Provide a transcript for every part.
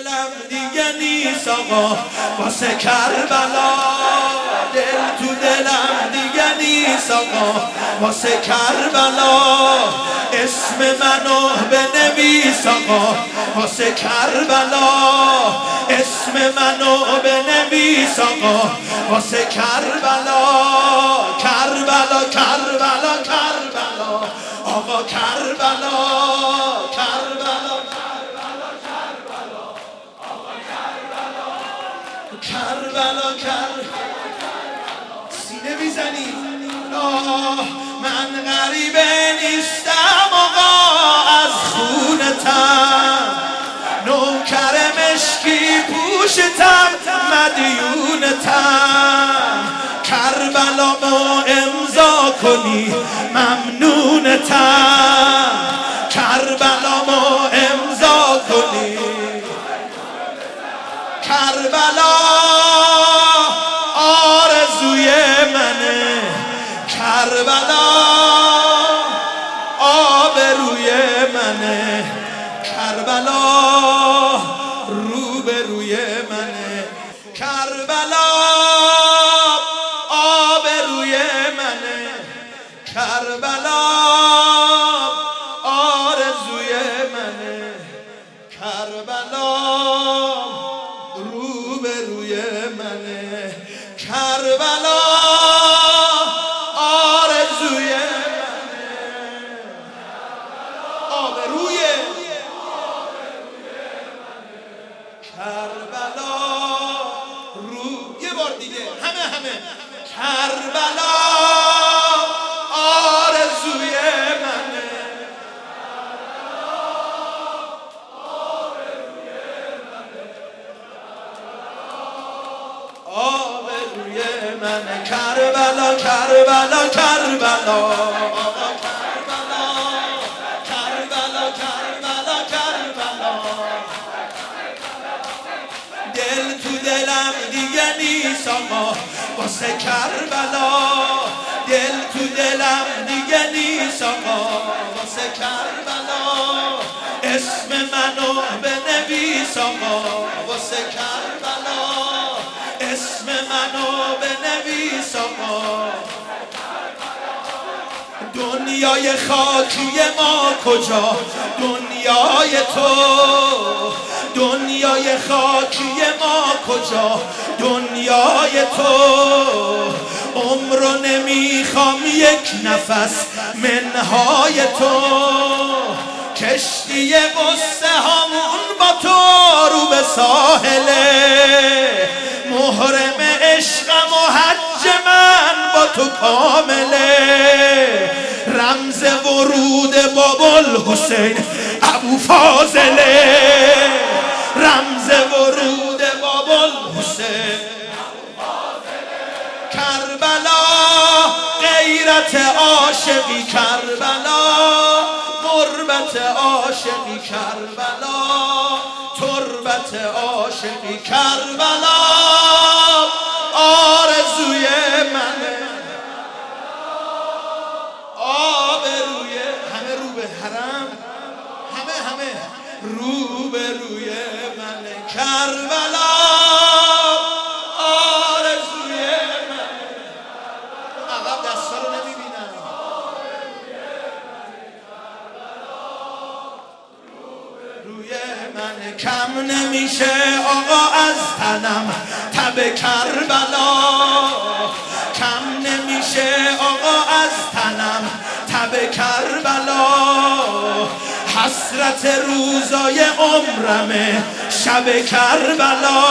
دلم دیگه نیست آقا واسه کربلا، دل تو دلم دیگه نیست آقا واسه کربلا، اسم منو بنویس آقا واسه کربلا، اسم منو بنویس آقا واسه کربلا، کربلا کربلا کربلا آقا کربلا، کربلا کربلا سینه میزنی من غریبه نیستم آقا از خونتم، نوکر مشکی پوشتم مدیونتم، کربلامو امضا کنی ممنونتم، کربلامو امضا کنی، کربلا آرزوی منه، کربلا آبروی منه، کربلا روبروی منه، کربلا آبروی منه، کربلا آرزوی منه، کربلا روبروی منه، کربلا آرزوی منه، آبروی کربلا رو، یه بار دیگه همه کربلا آرزوی منه، آبروی منه، کربلا کربلا کربلا آقا کربلا، کربلا کربلا کربلا، دل تو دلم دیگه نیست آقا واسه کربلا، دل تو دلم دیگه نیست آقا واسه کربلا، اسم منو بنویس آقا واسه کربلا، اسم منو بنویس آقا، دنیای خاکی ما کجا دنیای تو، دنیای خاکی ما کجا دنیای تو، عمرو نمیخوام یک نفس منهای تو، کشتی قصه همون با تو رو به ساحله، محرم عشقم و حج من با تو کامله، رمز ورود بابا الحسین ابو فاضله، رمز ورود بابا الحسین، کربلا غیرت عاشقی، کربلا غربت عاشقی، کربلا تربت عاشقی، کربلا آرزوی منه، آبروی همه رو به حرم، همه رو به روی منه، کربلا آرزوی منه، عقب دستا رو نمیبینم، روی من کم نمیشه آقا از تنم تب کربلا، کم نمیشه آقا از تنم تب کربلا، حسرت روزای عمرمه شب کربلا،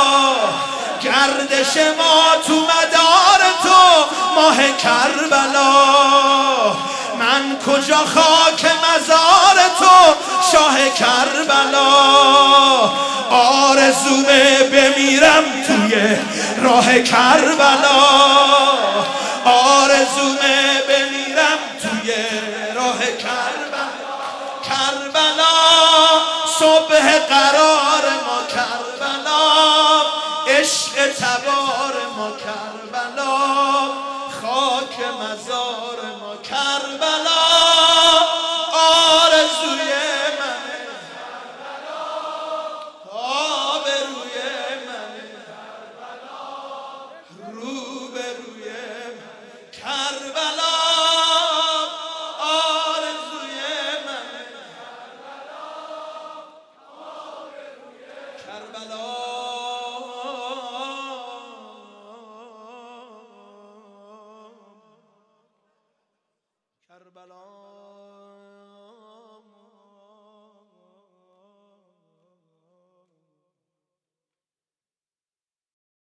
گردش ما تو مدار تو ماه کربلا، من کجا خاک مزار تو شاه کربلا، آرزومه بمیرم توی راه کربلا، آرزومه بمیرم توی راه کربلا، کربلا صبح قرار ما کربلا، عشق تبار ما کربلا، خاک مزار ما کربلا، آرزوی منه، کربلا